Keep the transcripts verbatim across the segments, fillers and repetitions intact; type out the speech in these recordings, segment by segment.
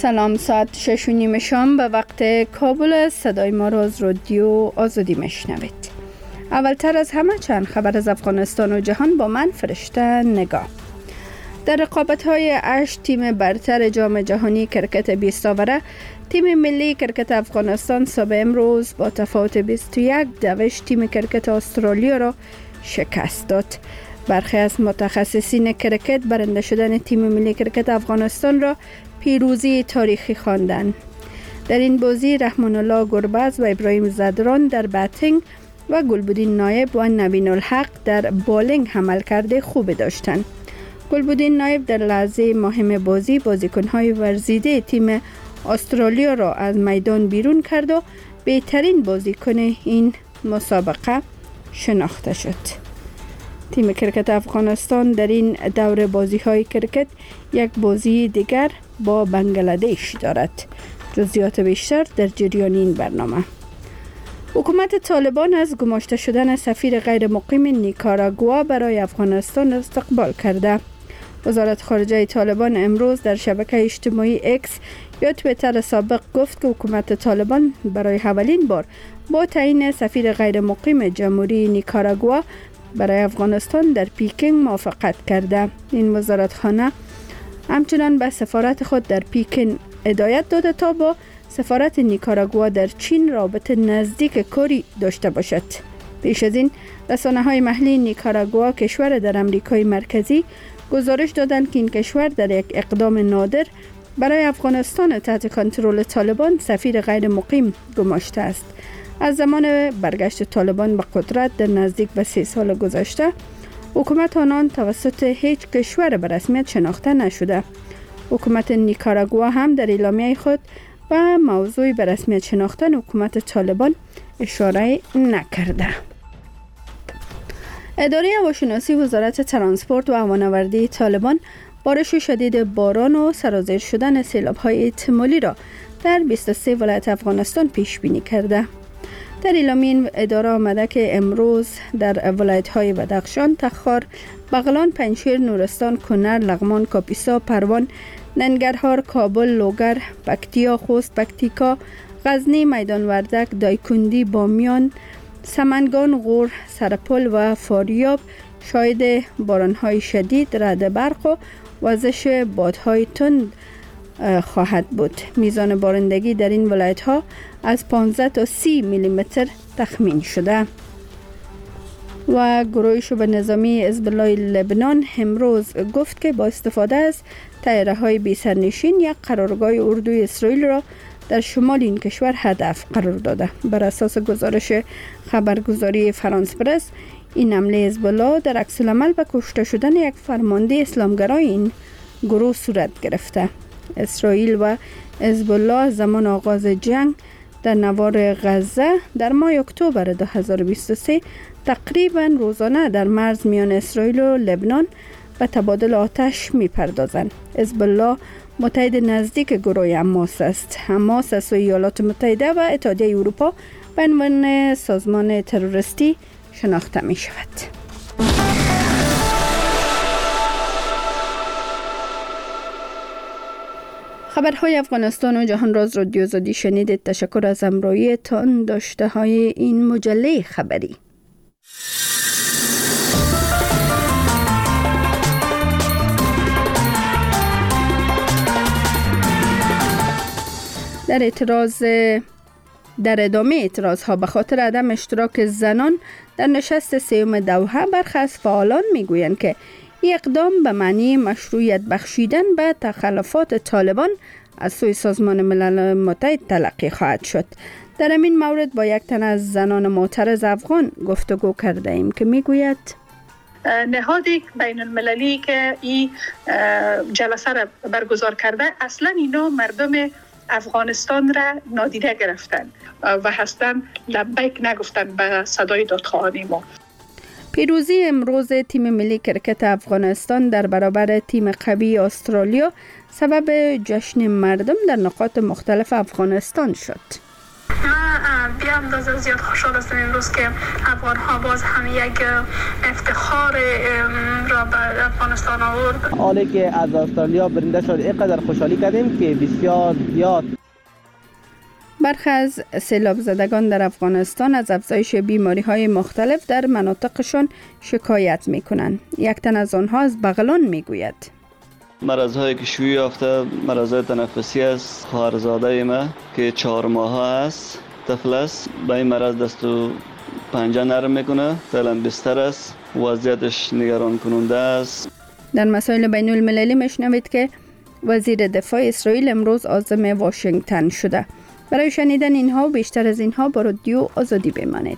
سلام، ساعت شش و نیم شام به وقت کابل است. صدای ما را از رادیو آزادی میشنوید. اولتر از همه چند خبر از افغانستان و جهان با من فرشته نگاه. در رقابت‌های هشت تیم برتر جام جهانی کرکت بیست آوره، تیم ملی کرکت افغانستان صبح امروز با تفاوت بیست و یک دوش تیم کرکت استرالیا را شکست داد. برخی از متخصصین کرکت برنده شدن تیم ملی کرکت افغانستان را پیروزی تاریخی خواندند. در این بازی رحمان الله گربز و ابراهیم زدران در باتینگ و گلبدین نایب و نوین الحق در بالینگ عملکرد خوب داشتند. گلبدین نایب در لحظه مهم بازی بازیکن‌های ورزیده تیم استرالیا را از میدان بیرون کرد و بهترین بازیکن این مسابقه شناخته شد. تیم کرکت افغانستان در این دور بازی‌های کرکت یک بازی دیگر با بنگلادش دارد. جزئیات بیشتر در جریان این برنامه. حکومت طالبان از گماشته شدن سفیر غیر مقیم نیکاراگوا برای افغانستان استقبال کرده. وزارت خارجه طالبان امروز در شبکه اجتماعی اکس یا توییتر سابق گفت که حکومت طالبان برای اولین بار با تعیین سفیر غیر مقیم جمهوری نیکاراگوا برای افغانستان در پیکینگ موافقت کرده. این وزارتخانه همچنان به سفارت خود در پیکینگ هدایت داده تا با سفارت نیکاراگوا در چین رابطه نزدیک کاری داشته باشد. پیش از این رسانه‌های محلی نیکاراگوا کشور در امریکای مرکزی گزارش دادند که این کشور در یک اقدام نادر برای افغانستان تحت کنترل طالبان سفیر غیر مقیم گماشته است. از زمان برگشت طالبان به قدرت در نزدیک به سه سال گذشته، حکومت آنان توسط هیچ کشور به رسمیت شناخته نشده. حکومت نیکاراگوا هم در اعلامیه خود به موضوع به رسمیت شناختن حکومت طالبان اشاره نکرده. اداره هواشناسی وزارت ترانسپورت و هوانوردی طالبان بارش شدید باران و سرازیر شدن سیلاب‌های احتمالی را در بیست و سه ولایت افغانستان پیش بینی کرده. در اعلامیه این اداره آمده که امروز در ولایت‌های بدخشان، تخار، بغلان، پنجشیر، نورستان، کنر، لغمان، کاپیسا، پروان، ننگرهار، کابل، لوگر، پکتیا، خوست، پکتیکا، غزنی، میدان وردک، دایکندی، بامیان، سمنگان، غور، سرپل و فاریاب شاهد باران‌های شدید، رعد برق و وزش بادهای تند خواهد بود. میزان بارندگی در این ولایت‌ها از پانزده تا سی میلی متر تخمین شده. و گروه شبه نظامی حزب الله لبنان امروز گفت که با استفاده از طیاره‌های بی سرنشین یک قرارگاه اردوی اسرائیل را در شمال این کشور هدف قرار داده. بر اساس گزارش خبرگزاری فرانس پرس، این حمله حزب الله در عکس العمل به کشته شدن یک فرمانده اسلامگرای این گروه صورت گرفته. اسرائیل و حزب الله زمان آغاز جنگ در نوار غزه در ماه اکتبر دو هزار و بیست و سه تقریبا روزانه در مرز میان اسرائیل و لبنان به تبادل آتش می‌پردازند. حزب الله متحد نزدیک گروه حماس است. حماس از ایالات متحده و اتحادیه اروپا به عنوان سازمان تروریستی شناخته می شود. خبرهای افغانستان و جهان راز رادیو آزادی شنیدید. تشکر از همراهی تان داشته های این مجله خبری. در اعتراض در ادامه اعتراض ها به خاطر عدم اشتراک زنان در نشست سیوم دوحه، برخی از فعالان میگویند که این اقدام به معنی مشروعیت بخشیدن به تخلفات طالبان از سوی سازمان ملل متحد تلقی خواهد شد. در این مورد با یک تن از زنان معترض افغان گفتگو کرده ایم که میگوید نهاد بین المللی که این جلسه را برگزار کرده، اصلا اینا مردم افغانستان را نادیده گرفتن و هستن لبیک نگفتن به صدای دادخواهان ما. پیروزی امروز تیم ملی کرکت افغانستان در برابر تیم قوی استرالیا سبب جشن مردم در نقاط مختلف افغانستان شد. ما بی اندازه زیاد خوشحال هستم امروز که افغان ها باز هم یک افتخار را به افغانستان آورد. حالی که از استرالیا برنده شد اینقدر خوشحالی کردیم که بسیار زیاد. برخی از سیلاب زدگان در افغانستان از افزایش بیماری های مختلف در مناطقشان شکایت می کنند. یک تن از آنها از بغلان می گوید: مرض هایی که شیوع یافته مرض های تنفسی است. خواهرزاده ما که چهار ماه است، طفل است، به این مرض دست و پنجه نرم میکنه، فعلا بستر است، وضعیتش نگران کننده است. در مسائل بین المللی میشنوید که وزیر دفاع اسرائیل امروز عازم واشنگتن شده. برای شنیدن اینها و بیشتر از اینها با رادیو آزادی بمانید.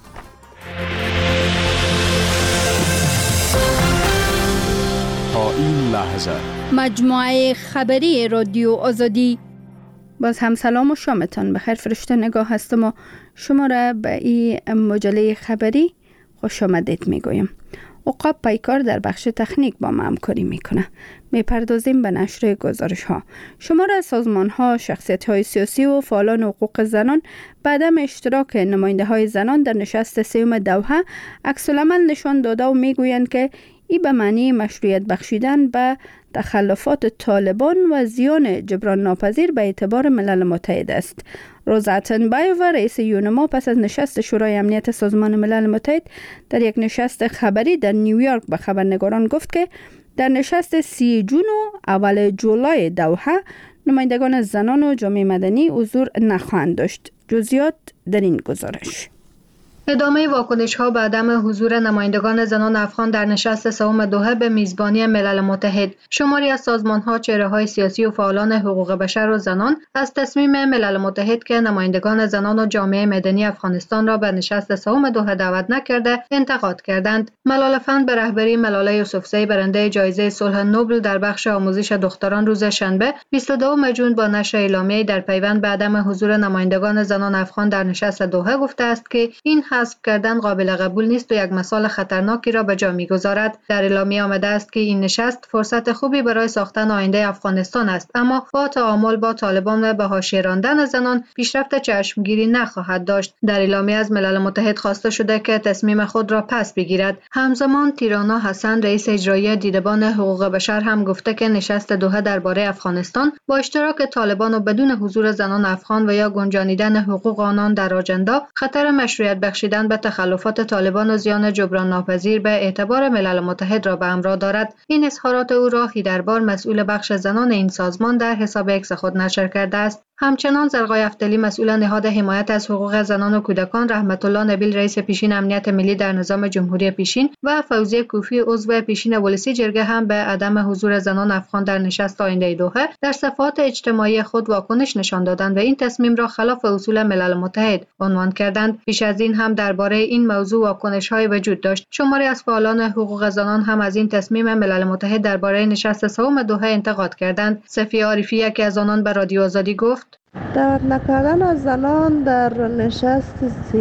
تا این لحظه مجموعه خبری رادیو آزادی. باز هم سلام و شامتان بخیر. فرشته نگاه هستم و شما را به این مجله خبری خوش آمدید میگویم. عقاب پیکار در بخش تکنیک با ما همکاری میکنه. میپردازیم به نشر گزارش ها. شمار از سازمان ها، شخصیت های سیاسی و فعالان حقوق زنان به عدم اشتراک نماینده های زنان در نشست سوم دوحه عکس العمل نشان داده و میگویند که این به معنی مشروعیت بخشیدن به تخلفات طالبان و زیان جبران ناپذیر به اعتبار ملل متحد است. روزا اتنبایووا رئیس یونما پس از نشست شورای امنیت سازمان ملل متحد در یک نشست خبری در نیویورک به خبرنگاران گفت که در نشست سی جون و اول جولای دوحه نمایندگان زنان و جامعه مدنی حضور نخواهند داشت. جزئیات در این گزارش. ادامه واکنش‌ها به عدم حضور نمایندگان زنان افغان در نشست سوم دوحه به میزبانی ملل متحد. شماری از سازمان‌ها، چهره‌های سیاسی و فعالان حقوق بشر و زنان از تصمیم ملل متحد که نمایندگان زنان و جامعه مدنی افغانستان را به نشست سوم دوحه دعوت نکرده انتقاد کردند. ملال فند به رهبری ملاله یوسفزئی برنده جایزه صلح نوبل در بخش آموزش دختران روز شنبه بیست و دوم ژوئن با نشر اعلامیه‌ای در پیوند به عدم حضور نمایندگان زنان افغان در نشست دوحه گفته است که این حذف کردن قابل قبول نیست و یک مثال خطرناکی را به جا می‌گذارد. در اعلامیه آمده است که این نشست فرصت خوبی برای ساختن آینده افغانستان است، اما با تعامل با طالبان و به حاشیه راندن زنان پیشرفت چشمگیری نخواهد داشت. در اعلامیه از ملل متحد خواسته شده که تصمیم خود را پس بگیرد. همزمان تیرانا حسن رئیس اجرایی دیدبان حقوق بشر هم گفته که نشست دوحه درباره افغانستان با اشتراک طالبان و بدون حضور زنان افغان و یا گنجانیدن حقوق آنان در آجندا خطر مشروعیت بخشیدن به تخلفات طالبان و زیان جبران ناپذیر به اعتبار ملل متحد را به همراه دارد. این اظهارات او را هیدربار مسئول بخش زنان این سازمان در حساب اکس خود نشر کرده است. همچنان زرقای افتلی مسئول نهاد حمایت از حقوق زنان و کودکان، رحمت الله نبیل رئیس پیشین امنیت ملی در نظام جمهوری پیشین و فوزیه کوفی عضو پیشین ولسی جرگه هم به عدم حضور زنان افغان در نشست آینده دوحه در صفحات اجتماعی خود واکنش نشان دادند و این تصمیم را خلاف اصول ملل متحد عنوان کردند. پیش از این هم درباره این موضوع واکنش‌های وجود داشت. شماری از فعالان حقوق زنان هم از این تصمیم ملل متحد درباره نشست سوم دوحه انتقاد کردند. صفیه عارفی یکی از آنان به رادیو آزادی گفت: دعوت نکردن از زنان در نشست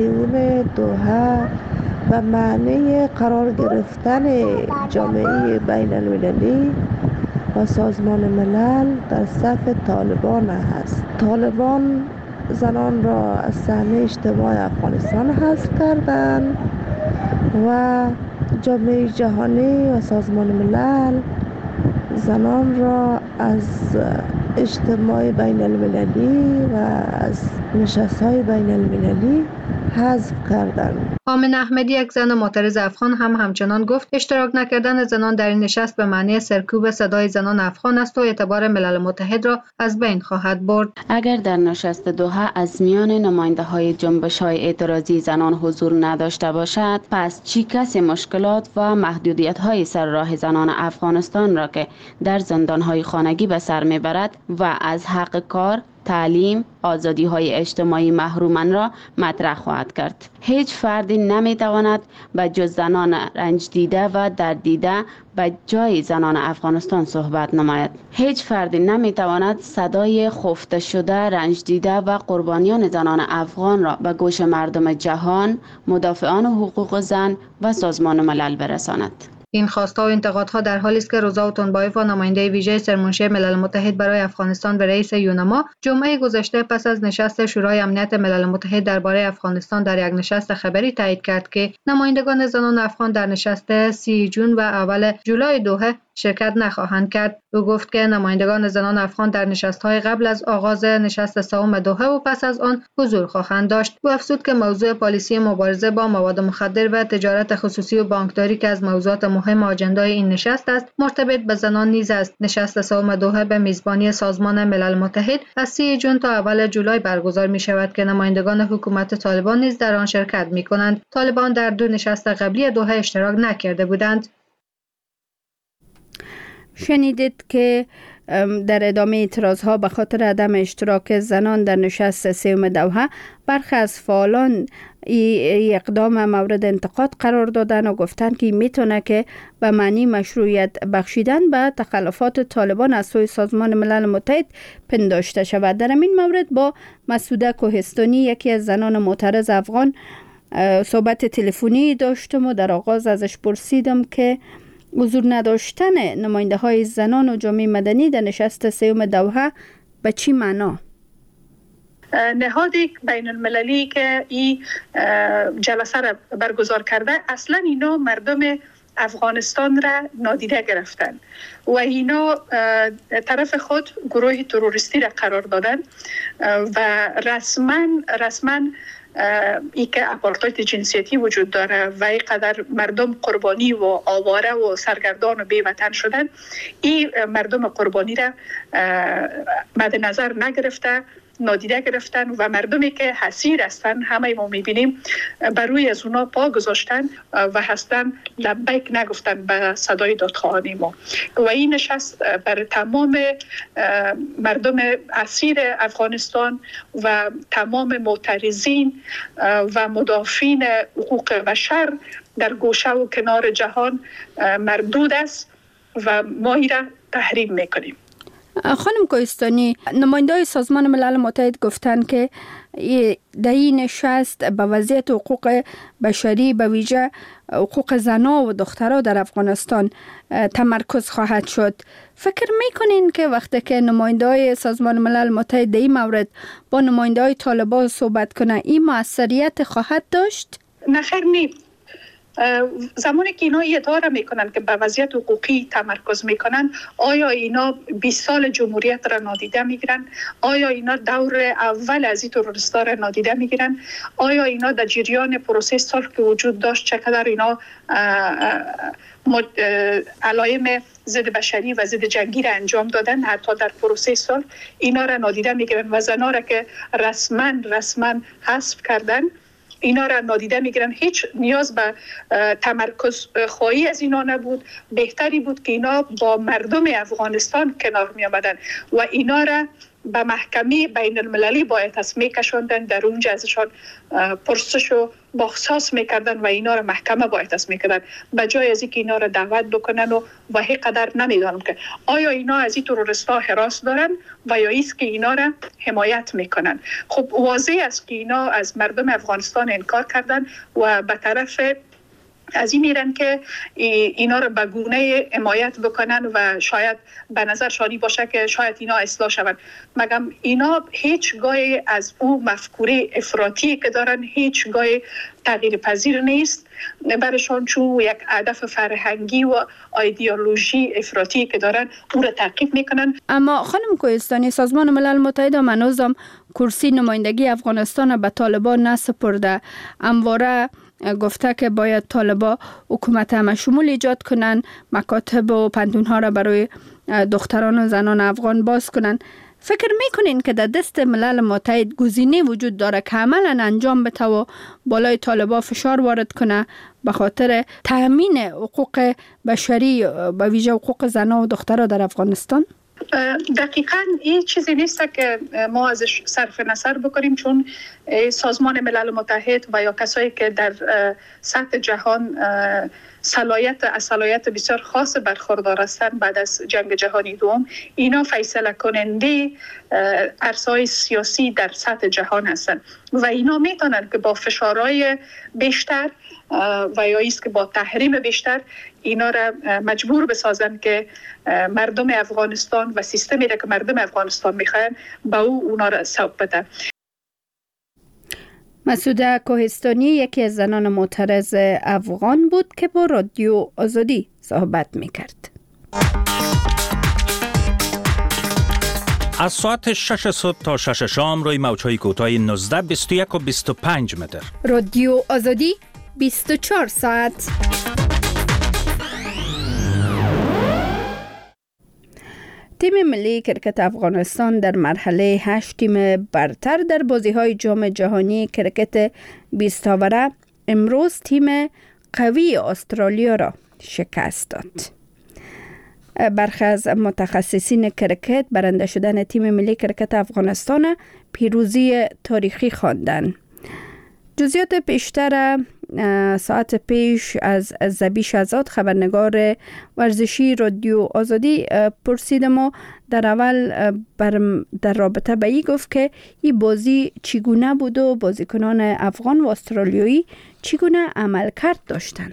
سوم دوحه به معنی قرار گرفتن جامعه بین المللی و سازمان ملل در صف طالبان است. طالبان زنان را از صحنه اجتماع افغانستان حذف کردند و جامعه جهانی و سازمان ملل زنان را از اجتماع بین المللی و از نشست‌های بین المللی حذف کردند. آمنه احمدی یک زن معترض افغان هم همچنان گفت اشتراک نکردن زنان در این نشست به معنی سرکوب صدای زنان افغان است و اعتبار ملل متحد را از بین خواهد برد. اگر در نشست دوحه از میان نماینده های جنبش های اعتراضی زنان حضور نداشته باشد، پس چی کسی مشکلات و محدودیت های سر راه زنان افغانستان را که در زندان های خانگی به سر میبرد و از حق کار، تعلیم، آزادی های اجتماعی محرومان را مطرح خواهد کرد. هیچ فردی نمیتواند به جز زنان رنج دیده و درد دیده به جای زنان افغانستان صحبت نماید. هیچ فردی نمیتواند صدای خفته شده، رنج دیده و قربانیان زنان افغان را به گوش مردم جهان، مدافعان حقوق زن و سازمان ملل برساند. این خواست‌ها و انتقادها در حالی است که روزا اوتونبایوفا نماینده ویژه سرمنشی ملل متحد برای افغانستان و رئیس یونما جمعه گذشته پس از نشست شورای امنیت ملل متحد درباره افغانستان در یک نشست خبری تایید کرد که نمایندگان زنان افغان در نشست سی جون و اول جولای دوحه شرکت نخواهند کرد. او گفت که نمایندگان زنان افغان در نشست‌های قبل از آغاز نشست سوم دوحه و پس از آن حضور خواهند داشت. او افزود که موضوع پالیسی مبارزه با مواد مخدر و تجارت خصوصی و بانکداری که از موضوعات مهم آجندای این نشست است، مرتبط به زنان نیز است. نشست سوم دوحه به میزبانی سازمان ملل متحد از سی جون تا اول جولای برگزار می شود که نمایندگان حکومت طالبان نیز در آن شرکت می کنند. طالبان در دو نشست قبلی دوحه اشتراک نکرده بودند. شنیدید که در ادامه اعتراضها به خاطر عدم اشتراک زنان در نشست سوم دوحه برخی از فعالان ای اقدام مورد انتقاد قرار دادن و گفتن که میتونه که به معنی مشروعیت بخشیدن به تخلفات طالبان از سوی سازمان ملل متحد پنداشته شود. در این مورد با مسعوده کوهستانی یکی از زنان معترض افغان صحبت تلفنی داشتم و در آغاز ازش پرسیدم که حضور نداشتن نماینده های زنان و جامعه مدنی در نشست سوم دوحه به چی معنا؟ نهاد بین المللی که این جلسه را برگزار کرده اصلا اینا مردم افغانستان را نادیده گرفتن و اینا طرف خود گروه تروریستی را قرار دادن و رسما رسما ای که اپارتاید جنسیتی وجود داره و اینقدر مردم قربانی و آواره و سرگردان و بی‌وطن شدن، این مردم قربانی را مد نظر نگرفته، نادیده گرفتن و مردمی که حسیر هستن همه ما میبینیم بر روی از اونا پا گذاشتن و هستن لبیک نگفتن به صدای دادخواهان ما. و این نشست بر تمام مردم اسیر افغانستان و تمام معترضین و مدافعین حقوق بشر در گوشه و کنار جهان مردود است و ما این را تحریم میکنیم. خانم کوهستانی، نماینده‌های سازمان ملل متحد گفتند که در این نشست به وضعیت حقوق بشری به ویژه حقوق زنان و دخترها در افغانستان تمرکز خواهد شد. فکر میکنین که وقتی که نماینده‌های سازمان ملل متحد در این مورد با نماینده‌های طالبان صحبت کنه این موثریت خواهد داشت؟ نه خیر نی. زمانی که اینا ادعا میکنن که به وضعیت حقوقی تمرکز میکنن، آیا اینا بیست سال جمهوریت را نادیده میگیرن؟ آیا اینا دور اول از این تروریستا را نادیده میگیرن؟ آیا اینا در جریان پروسه صلح که وجود داشت چقدر اینا علائم ضد بشری و ضد جنگی را انجام دادن؟ حتی در پروسه صلح اینا را نادیده میگیرن و زنا را که رسما رسما حذف کردن اینا را نادیده میگیرن. هیچ نیاز به تمرکز خواهی از اینا نبود. بهتری بود که اینا با مردم افغانستان کنار می آمدن و اینا را به محکمه بین المللی باید از میکشوندن، در اونجا ازشان پرسش و بازخواست میکردن و اینا را محکمه باید از میکردن، به جای از اینکه اینا را دعوت بکنن و و هی قدر نمیدانم که آیا اینا از این تروریستا هراس دارن و یا ایست که اینا را حمایت میکنن. خب واضح است که اینا از مردم افغانستان انکار کردن و به طرف از این میرن که اینا رو به گونه حمایت بکنن و شاید به نظر شانی باشه که شاید اینا اصلاح شون. مگم اینا هیچ گاهی از او مفکوره افراطی که دارن هیچ گاهی تغییر پذیر نیست برشان، چون یک هدف فرهنگی و ایدئولوژی افراطی که دارن او را تعقیب میکنن. اما خانم کوهستانی، سازمان ملل متحد منوزم کرسی نمایندگی افغانستان به طالبان نسپرده، همواره گفته که باید طالبان حکومت همشمول ایجاد کنن، مکاتب و پنتونها را برای دختران و زنان افغان باز کنن. فکر میکنین که در دست ملل متحد گزینه وجود داره که عملا انجام بده و بالای طالبان فشار وارد کنه به خاطر تامین حقوق بشری به ویژه حقوق زنان و دختران در افغانستان؟ دقیقاً این چیزی نیست که ما ازش صرف نظر بکنیم، چون سازمان ملل متحد و یا کسایی که در سطح جهان صلاحیت از صلاحیت بسیار خاص برخوردار هستند بعد از جنگ جهانی دوم. اینا فیصله کننده عرصه‌های سیاسی در سطح جهان هستند و اینا میتونن که با فشارهای بیشتر و یا ایست که با تحریم بیشتر اینا را مجبور بسازن که مردم افغانستان و سیستمی را که مردم افغانستان میخواین با او اونا را سوق بده. مسعوده کوهستانی یکی از زنان معترض افغان بود که با رادیو آزادی صحبت میکرد. از ساعت شش صبح تا شش شام روی موج‌های کوتاه نوزده، بیست و یک و بیست و پنج متر. رادیو آزادی بیست و چهار ساعت. تیم ملی کرکت افغانستان در مرحله هشت تیم برتر در بازی‌های جام جهانی کرکت بیست آوره امروز تیم قوی استرالیا را شکست داد. برخی از متخصصین کرکت برنده شدن تیم ملی کرکت افغانستان پیروزی تاریخی خواندند. جزئیات بیشتر ساعت پیش از زبی شهزاد خبرنگار ورزشی رادیو آزادی پرسیدم و در اول در رابطه به این گفت که این بازی چگونه بود و بازیکنان افغان و استرالیایی چگونه عملکرد داشتند.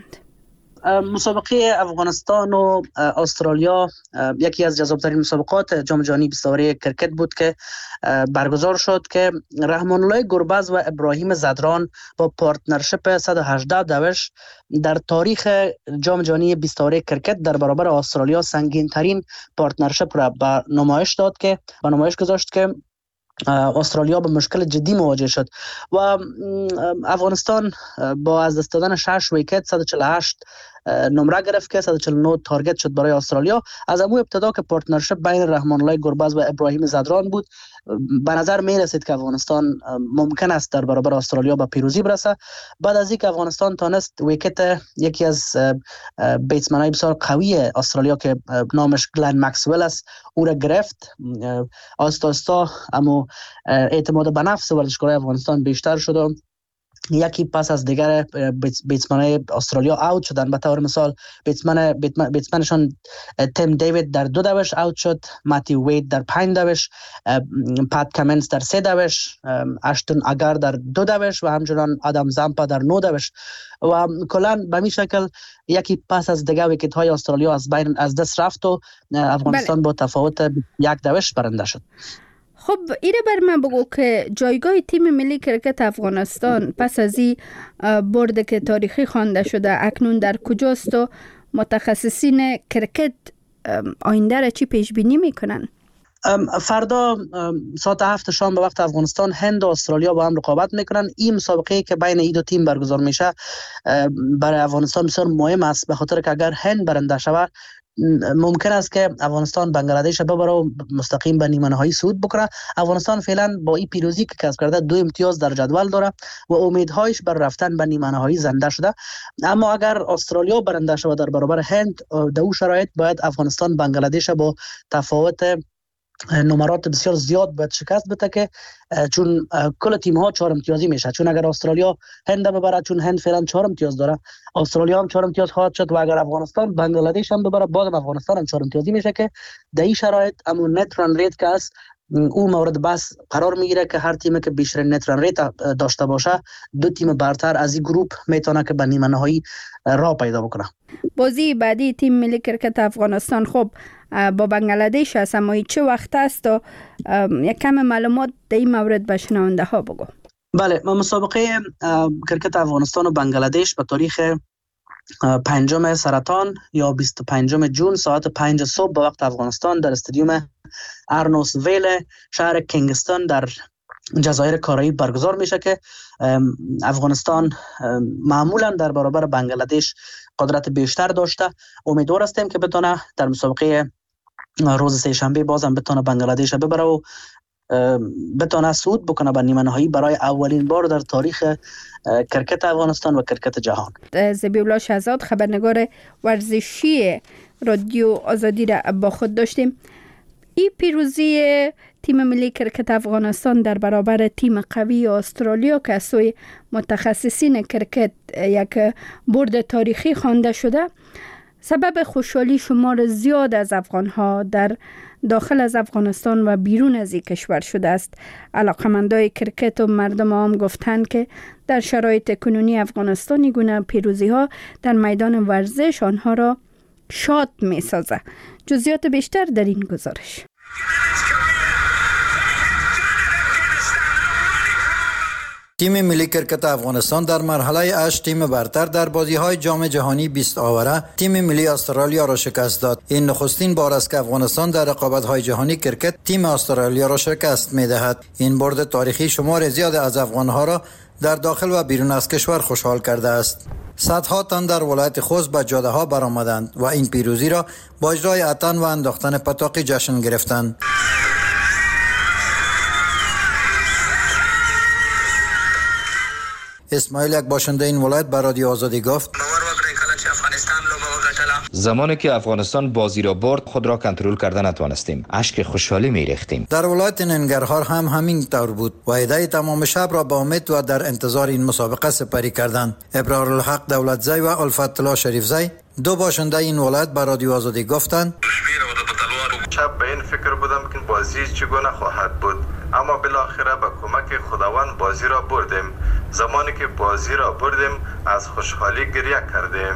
مسابقه افغانستان و استرالیا یکی از جذابترین مسابقات جام جهانی بیست آوره کرکت بود که برگزار شد که رحمان الله گربز و ابراهیم زدران با پارتنرشپ صد و هجده دوش در تاریخ جام جهانی بیست آوره کرکت در برابر استرالیا سنگین ترین پارتنرشپ را به نمایش داد که به نمایش گذاشت که استرالیا با مشکل جدی مواجه شد و افغانستان با از دست دادن شش ویکت صد و چهل و هشت نمره گرفت که صد و چهل و نه تارگت شد برای استرالیا. از امو ابتدا که پارتنرشپ بین رحمان الله گربز و ابراهیم زدران بود، به نظر می رسید که افغانستان ممکن است در برابر استرالیا به پیروزی برسه. بعد از اینکه افغانستان تانست ویکت یکی از بیتسمن‌های بسیار قوی استرالیا که نامش گلن مکسول است او را گرفت، آستا آستا اما اعتماد به نفس ورزشکارای افغانستان بیشتر شد. یکی پس از دیگر بیتسمن‌های استرالیا اوت شدن. به طور مثال بیتسمن بیتسمنشان تیم دیوید در دو دوش اوت شد، ماتی وید در پنج دوش، پات کامنز در سه دوش، اشتون اگر در دو دوش و همچنان آدم زامپا در نه دوش و کلا به می شکل یکی پس از دیگر ویکت های استرالیا از بین از دست رفت و افغانستان بله. با تفاوت یک دوش برنده شد. خب ایره بر من بگو که جایگاه تیم ملی کرکت افغانستان پس از این برد که تاریخی خوانده شده اکنون در کجاست و متخصصین کرکت آینده را چی پیش بینی میکنن؟ فردا ساعت هفت شام به وقت افغانستان هند و استرالیا با هم رقابت میکنن. این مسابقه که بین این دو تیم برگزار میشه برای افغانستان بسیار مهم است، به خاطر که اگر هند برنده شود ممکن است که افغانستان بنگلادش ببره و مستقیم به نیمه نهایی صعود بکنه. افغانستان فعلا با این پیروزی که کسب کرده دو امتیاز در جدول داره و امیدهایش بر رفتن به نیمه نهایی زنده شده. اما اگر استرالیا برنده شود در برابر هند، در اون شرایط باید افغانستان بنگلادش با تفاوت نمرات بسیار زیاد باید شکست بده که چون کل تیم ها چهار امتیازی میشه، چون اگر استرالیا هند ببره، چون هند فعلا چهار امتیاز داره، استرالیا هم چهار امتیاز خواهد شد و اگر افغانستان بنگلادش هم ببره بازم افغانستان هم چهار امتیازی میشه که در این شرایط امون نت ران ریت که است او مورد بحث قرار میگیره که هر تیمی که بیشتر نت ران ریت داشته باشه دو تیم برتر از این گروپ میتونه که به نیمه نهایی راه پیدا بکنه. بازی بعدی تیم ملی کرکت افغانستان خب با بنگلادش است، اما چه وقت است و یک کم معلومات در این مورد به شنونده ها بگو. بله، مسابقه کرکت افغانستان و بنگلادش به تاریخ پنجم سرطان یا بیست و پنجم جون ساعت پنج صبح به وقت افغانستان در استادیوم ارنوس ویل شهر کینگستون در جزایر کارائیب برگزار میشه که افغانستان معمولا در برابر بنگلادش قدرت بیشتر داشته. امیدوار هستیم که بتونه در مسابقه روز سه شنبه بازم بتونه بنگلادش ببره و بتونه صعود بکنه به نیمه نهایی برای اولین بار در تاریخ کرکت افغانستان و کرکت جهان. ذبیح شهزاد خبرنگار ورزشی رادیو آزادی را با خود داشتیم. این پیروزی تیم ملی کرکت افغانستان در برابر تیم قوی استرالیا که از سوی متخصصین کرکت یک برد تاریخی خوانده شده سبب خوشحالی شمار زیاد از افغانها در داخل از افغانستان و بیرون از این کشور شده است. علاقمندای کرکت و مردم عام گفتند که در شرایط کنونی افغانستانی گونه پیروزی ها در میدان ورزش آنها را شاد می سازه. جزئیات بیشتر در این گزارش. تیم ملی کرکت افغانستان در مرحله اش تیم برتر در بازی‌های جام جهانی بیست آوره تیم ملی استرالیا را شکست داد. این نخستین بار است که افغانستان در رقابت‌های جهانی کرکت تیم استرالیا را شکست می‌دهد. این برد تاریخی شمار زیاد از افغان‌ها را در داخل و بیرون از کشور خوشحال کرده است. صدها تن در ولایت خوست به جاده‌ها برآمدند و این پیروزی را با اجرای اتن و انداختن پتاق جشن گرفتند. اسماعیل یک باشنده این ولایت به رادیو آزادی گفت زمانی که افغانستان بازی را برد خود را کنترل کرده نتوانستیم، اشک خوشحالی می ریختیم. در ولایت ننگرهار هم همین طور بود و عده تمام شب را با امید و در انتظار این مسابقه سپری کردند. ابرارالحق دولتزی و الفت الله شریفزی دو باشنده این ولایت به رادیو آزادی گفتند شب به این فکر بودم که بازی چگونه خواهد بود، اما بالاخره به کمک خداوند بازی را بردیم. زمانی که بازی را بردیم از خوشحالی گریه کردیم.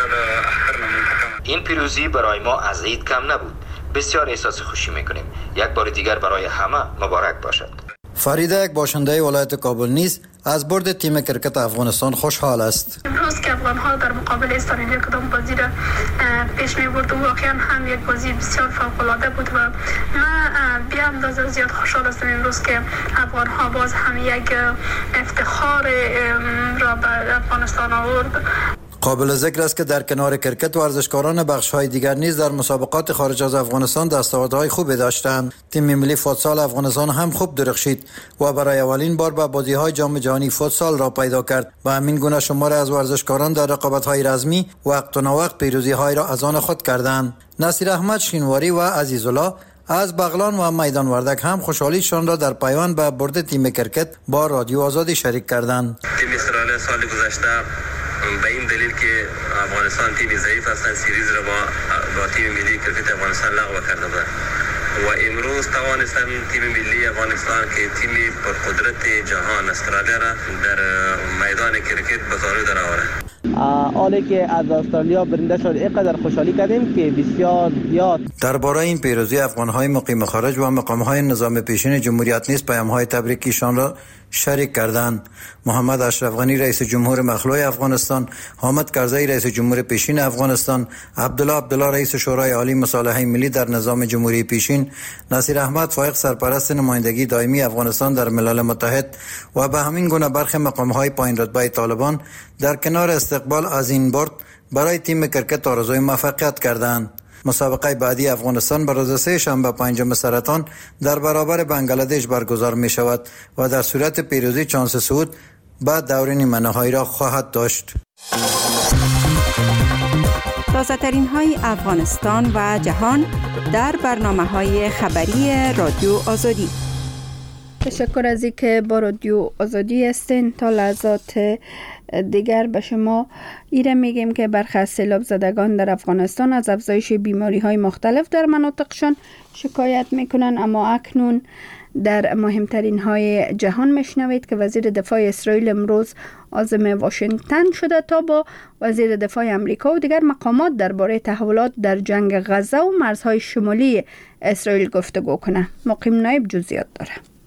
این پیروزی برای ما از عید کم نبود. بسیار احساس خوشی میکنیم. یک بار دیگر برای همه مبارک باشد. فریده یک باشنده ولایت کابل نیز از برد تیم کرکت افغانستان خوشحال است. امروز که افغان‌ها در مقابل استرالیا کدام بازی را پیش می‌برد و واقعا هم یک بازی بسیار فوق‌العاده بود و من بیا اندازه زیاد خوشحال هستم امروز که افغان‌ها باز هم یک افتخار را به افغانستان آورد. قابل ذکر است که در کنار کرکت ورزشکاران بخش‌های دیگر نیز در مسابقات خارج از افغانستان دستاوردهای خوبی داشتند. تیم ملی فوتسال افغانستان هم خوب درخشید و برای اولین بار به بازی‌های جام جهانی فوتسال را پیدا کرد و همین گونه شمار از ورزشکاران در رقابت‌های رسمی وقت و نوقت پیروزی‌های را از آن خود کردند. نصیر احمد شینواری و عزیزالله از بغلان و میدان وردک هم خوشحالیشان را در پیوند به برد تیم کرکت با رادیو آزادی شریک کردند. تیم اسرائیل سال گذشته به این دلیل که افغانستان تیم ضعیف هستند سیریز را با با تیم ملی کرکت افغانستان لغو کرده بود و امروز توانستند تیم ملی افغانستان که تیم پرقدرت جهان استرالیا را در میدان کرکت به زانو درآورد. حالی که از استرالیا برنده شد اینقدر خوشحالی کردیم که بسیار زیاد. درباره این پیروزی افغان‌های مقیم خارج و مقام‌های نظام پیشین جمهوریت نیز پیام‌های تبریکیشان را شریک کردند. محمد اشرف غنی رئیس جمهور مخلوع افغانستان، حامد کرزی رئیس جمهور پیشین افغانستان، عبدالله عبدالله رئیس شورای عالی مصالحه ملی در نظام جمهوری پیشین، نصیر احمد فائق سرپرست نمایندگی دائمی افغانستان در ملل متحد و به همین گونه برخی مقام‌های پایین رتبه طالبان در کنار استقبال از این برد برای تیم کرکت آرزوی موفقیت کردند. مسابقه بعدی افغانستان به روز سه شنبه پنجم سرطان در برابر بنگلادش برگزار می شود و در صورت پیروزی چانس صعود به دور نیمه نهایی را خواهد داشت. تازه ترین های افغانستان و جهان در برنامه های خبری رادیو آزادی. تشکر از اینکه با رادیو آزادی هستین. تا لحظات دیگر به شما ایره میگیم که برخی از سیلاب زدگان در افغانستان از افزایش بیماری های مختلف در مناطقشان شکایت میکنن، اما اکنون در مهمترین های جهان میشنوید که وزیر دفاع اسرائیل امروز عازم واشنگتن شده تا با وزیر دفاع امریکا و دیگر مقامات درباره تحولات در جنگ غزه و مرزهای شمالی اسرائیل گفتگو کنه. مقیم نایب جزئیات داره.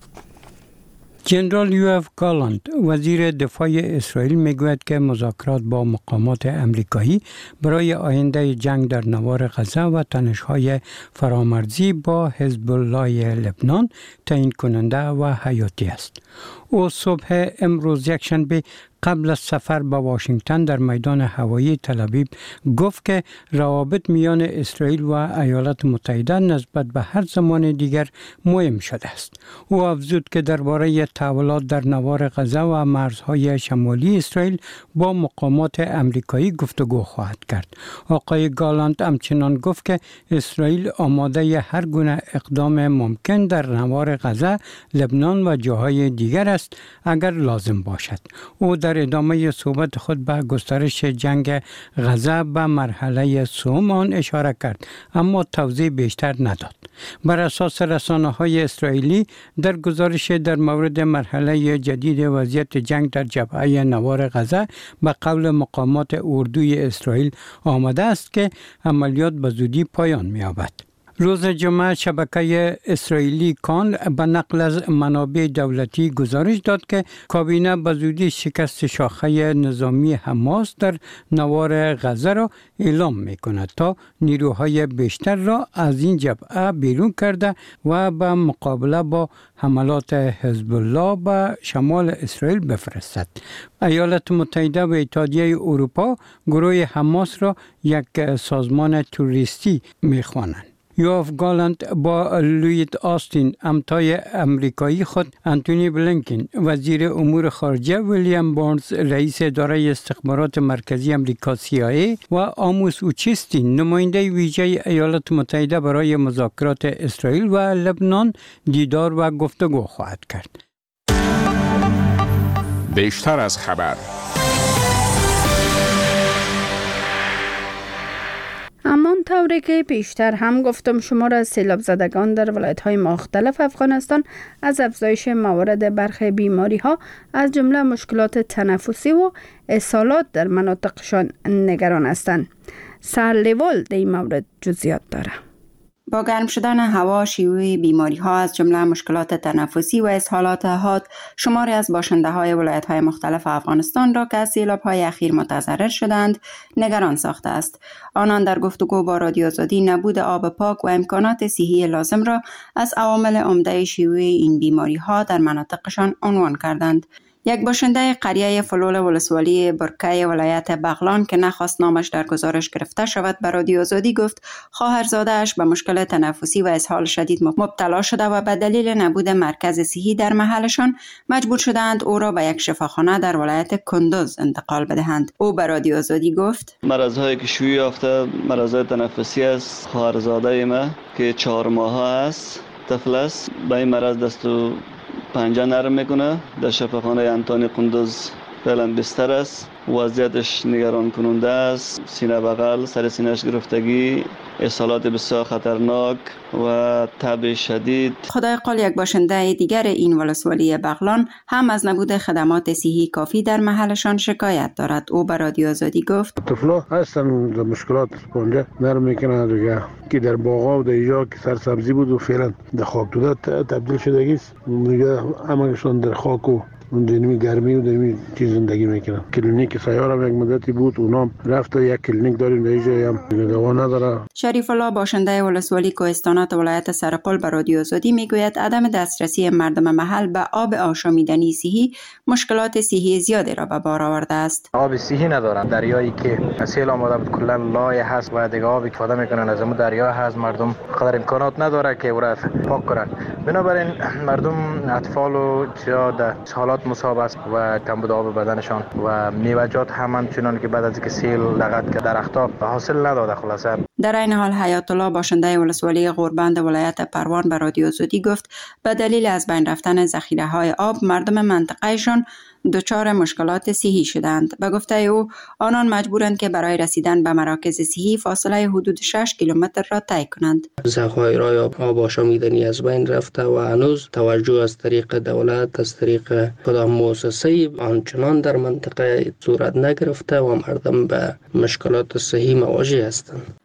جنرال یوآف گالانت وزیر دفاع اسرائیل میگوید که مذاکرات با مقامات امریکایی برای آینده جنگ در نوار غزه و تنش‌های فرامرزی با حزب الله لبنان تعیین کننده و حیاتی است. او صبح امروز یکشنبه قبل از سفر به واشنگتن در میدان هوایی تل‌آویو گفت که روابط میان اسرائیل و ایالات متحده نسبت به هر زمان دیگر مهم شده است. او افزود که درباره تحولات در نوار غزه و مرزهای شمالی اسرائیل با مقامات امریکایی گفتگو خواهد کرد. آقای گالانت همچنان گفت که اسرائیل آماده هر گونه اقدام ممکن در نوار غزه، لبنان و جاهای دیگر است اگر لازم باشد. او در ادامه صحبت خود به گسترش جنگ غزه به مرحله سوم آن اشاره کرد، اما توضیح بیشتر نداد. بر اساس رسانه‌های اسرائیلی در گزارش در مورد مرحله جدید وضعیت جنگ در جبهه نوار غزه به قول مقامات اردوی اسرائیل آمده است که عملیات به زودی پایان می‌یابد. روز جمعه شبکه اسرائیلی کان به نقل از منابع دولتی گزارش داد که کابینه به زودی شکست شاخه نظامی حماس در نوار غزه را اعلام می کند تا نیروهای بیشتر را از این جبهه بیرون کرده و به مقابله با حملات حزب الله به شمال اسرائیل بفرستد. ایالات متحده و اتحادیه اروپا گروه حماس را یک سازمان توریستی می خوانند. یوآف گالانت با لوید آستین همتای امریکایی خود، انتونی بلینکن وزیر امور خارجه، ویلیام بارنز رئیس اداره استخبارات مرکزی امریکا سی آی ای و آموس اوچیستین نماینده ویژه ایالات متحده برای مذاکرات اسرائیل و لبنان دیدار و گفتگو خواهد کرد. بیشتر از خبر. همان طوری که پیشتر هم گفتم، شمار از سیلاب زدگان در ولایت‌های مختلف افغانستان از افزایش موارد برخی بیماری‌ها از جمله مشکلات تنفسی و اسهالات در مناطقشان نگران هستند. سرلیوال در این مورد جزئیات داره. با گرم شدن هوا، شیوع بیماری ها از جمله مشکلات تنفسی و اسهالات حاد شماری از باشنده های ولایت های مختلف افغانستان را که از سیلاب های اخیر متضرر شدند نگران ساخته است. آنان در گفتگو با رادیو آزادی نبود آب پاک و امکانات صحی لازم را از عوامل عمده شیوع این بیماری ها در مناطقشان عنوان کردند. یک باشنده قریه فلول ولسوالی برکه ولایت بغلان که نخواست نامش در گزارش گرفته شود به رادیو آزادی گفت خواهرزاده‌اش به مشکل تنفسی و اسهال شدید مبتلا شده و به دلیل نبود مرکز صحی در محلشان مجبور شدند او را به یک شفاخانه در ولایت کندوز انتقال بدهند. او به رادیو آزادی گفت مرزهایی که شیوع یافته مرزهای تنفسی است. خواهرزاده ما که چهار ماهه است، طفل است، به این مرض دست و پنجه نرم میکنه. در شفاخانه انتونی قندوز فعلا بستر است. وضعیتش نگران کننده است. سینه بغل، سر سینه‌اش گرفتگی، اسهالات بسیار خطرناک و تب شدید. خدای قال یک باشنده دیگر این ولسوالی بغلان هم از نبود خدمات صحی کافی در محلشان شکایت دارد. او به رادیو آزادی گفت طفلا هستن مشکلات پونده نرم میکنن دیگه که در باغا و در اینجا که سرسبزی بود و فعلا در خاک توده تبدیل شده است دیگه، همشون در خاک و دنیمی گرمی و دنیمی چیز زندگی میکنن. کلینیک سیار هم یک مدتی بود، اونام رفت. یک کلینیک داریم در اینجا هم دوا نداره. شریف الله باشنده ولسوالی کوهستانات ولایت سرپل به رادیو آزادی میگوید عدم دسترسی مردم محل به آب آشامیدنی صحی مشکلات صحی زیادی را به بار آورده است. آب صحی ندارن. دریایی که سیل آماده بود کلا لای هست و دیگه آبی استفاده میکنن از اون دریا هست. مردم قدر امکانات نداره که او را پاک کنن. بنابراین مردم اطفال و زیاد حالات مصاب است و کمبود آب بدنشان و میوه‌جات هم همچنان که بعد از اینکه سیل لغت که درختها حاصل نداده. خلاصه در این حال حیات الله باشنده ولسوالی غوربند ولایت پروان به رادیو آزادی گفت به دلیل از بین رفتن ذخیره های آب مردم منطقهشان دچار مشکلات صحی شدند. به گفته او آنان مجبورند که برای رسیدن به مراکز صحی فاصله حدود شش کیلومتر را طی کنند. ذخایر آب آشامیدنی از بین رفته و هنوز توجه از طریق دولت از طریق کدام مؤسسه آنچنان در منطقه صورت نگرفته و مردم به مشکلات صحی مواجه هستند.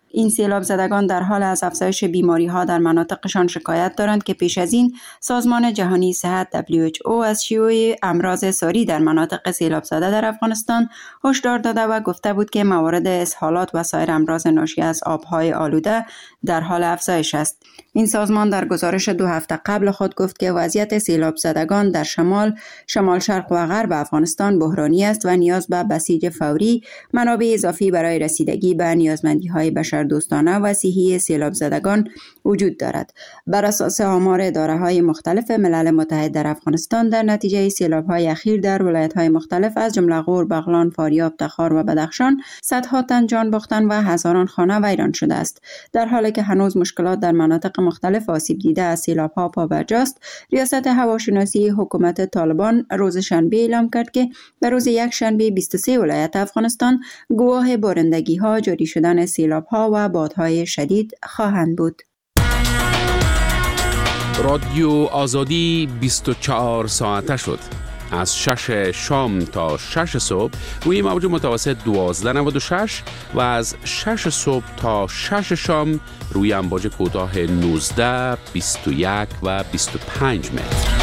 این سیلاب زدگان در حال از افزایش بیماری ها در مناطقشان شکایت دارند که پیش از این سازمان جهانی صحت دبلیو اچ او از شیوع امراض ساری در مناطق سیلاب زده در افغانستان هشدار داده و گفته بود که موارد اسهالات و سایر امراض ناشی از آبهای آلوده در حال افزایش است. این سازمان در گزارش دو هفته قبل خود گفت که وضعیت سیلاب زدگان در شمال، شمال شرق و غرب افغانستان بحرانی است و نیاز به بسیج فوری، منابع اضافی برای رسیدگی به نیازمندی‌های بشردوستانه و صحی سیلاب زدگان وجود دارد. بر اساس آمار اداره‌های مختلف ملل متحد در افغانستان در نتیجه سیلاب‌های اخیر در ولایت‌های مختلف از جمله غور، بغلان، فاریاب، تخار و بدخشان صدها تن جان باختن و هزاران خانه ویران شده است. در حالی که هنوز مشکلات در مناطق مختلف آسیب دیده از سیلاب‌ها پابرجاست، ریاست هواشناسی حکومت طالبان روز شنبه اعلام کرد که در روز یک شنبه بیست و سه ولایت افغانستان گواه بارندگی‌ها، جاری شدن سیلاب‌ها و بادهای شدید خواهند بود. رادیو آزادی بیست و چهار ساعته شد. از شش شام تا شش صبح روی موج متوسط دوازده نود و شش و از شش صبح تا شش شام روی امواج کوتاه نوزده، بیست و یک و بیست و پنج متر.